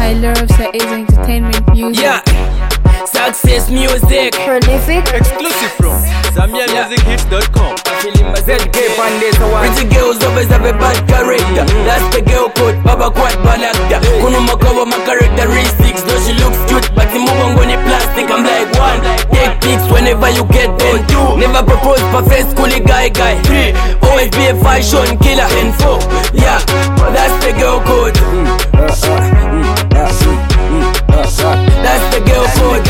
by Love Is Entertainment Music. Yeah, Success Music. Prolific. Exclusive from ZambiaMusicHits.com. Pretty girls always have a bad character. That's the girl code, Baba Quad Balakta. Kuno makawa my characteristics. Though she looks cute, but the move on plastic. I'm like 1, take pics whenever you get them. 2, never propose for face coolie guy. 3, always be a fashion killer. And 4, yeah, that's the girl code. That's the girl code.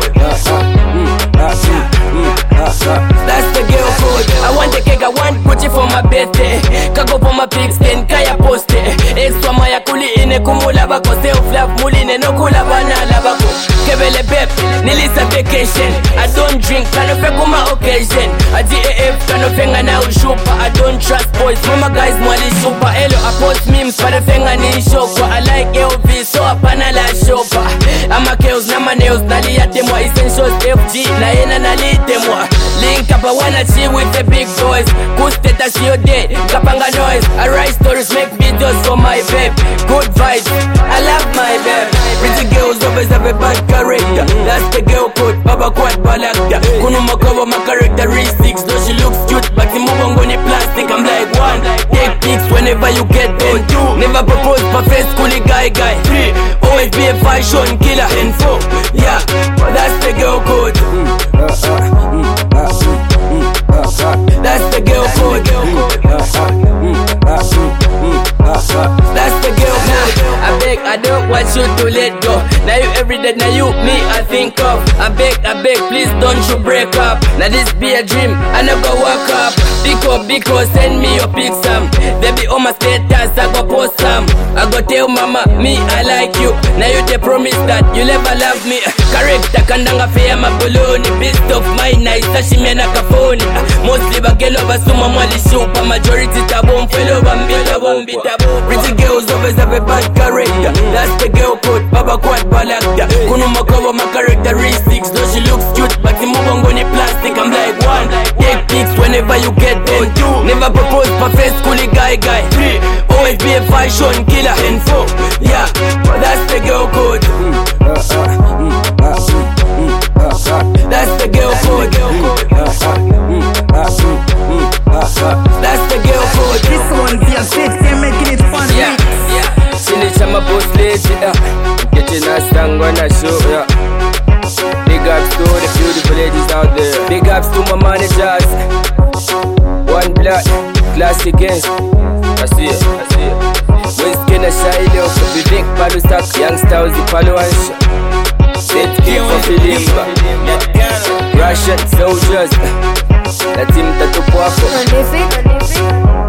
That's the girl code. I want the cake, I want Gucci for my birthday. Kago for my pics, then kaya poste. Extra maya kuli ine kumula bako. Self-love muline no kula banala bako. Kebele pep, nilisa vacation. I don't drink, kanofe kuma occasion. I DAF, kanofenga na ushupa. I don't trust boys, mama guys mwali super. Hello, I post memes, parafenga ni shoppa. I like LV, so apana la shoppa. I'm a kills, na my nails, nali yatemwa. Essentials, FG, na yena nali temwa. Link up, I wanna chill with the big boys. Kusteta she your dead, kapanga noise. I write stories, make videos for my babe. Good vibes, I love my babe. Pretty girls always have a bad character. That's the girl code, Baba Quad Balakta. Kuno makawa my characteristics. Though she looks cute, but the move on plastic. I'm like 1, take pics whenever you get them. 2, never propose for face coolie guy. 3, always be a fashion killer. And 4, yeah, that's the girl code. That's the girl code. That's the girl code. I beg, I don't want you to let go. Now you everyday, now you, me, I think of. I beg, please don't you break up. Now this be a dream, I never wake up. Because, send me your pics some. They be on my status, I go post some. I go tell mama, me, I like you. Now you they promise that you never love me. Character, kandanga fea mabuloni. Beast of mine, I sashime na kafoni. Mostly bagelo basuma mwali shupa. Majority tabom, fellow bambita bombita. Pretty girls always have a bad character. That's the girl code, Baba Quad Balakta. Kuno makawa my characteristics. Though she looks cute, but the move on plastic. I'm like 1, take pics whenever you get them. 2, never propose for face coolie guy. 3, always be a fashion killer. And 4, yeah, that's the girl code. That's the girl code. That's the girl code. This one's your shit, they're making it fun. Yeah. Finish my boss lady, getting a song on a show, yeah. Big ups to the beautiful ladies out there. Big ups to my managers. One Blood, classic games. I see it. Whiskey na Shiloh, Vivek Palusak, Youngster Uzi Paluansha. Set King for Filimba. Russian soldiers. La team tatu kwako. Prolific.